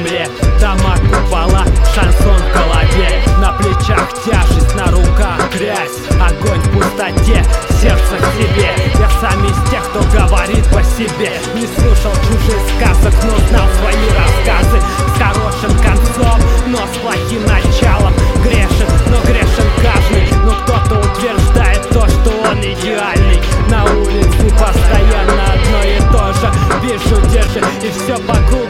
земле. Дома, купола, шансон в голове, на плечах тяжесть, на руках грязь. Огонь в пустоте, сердце к себе. Я сам из тех, кто говорит по себе. Не слушал чужих сказок, но знал свои рассказы. С хорошим концом, но с плохим началом. Грешен, но грешен каждый. Но кто-то утверждает то, что он идеальный. На улице постоянно одно и то же. Вижу, держи, и все по кругу.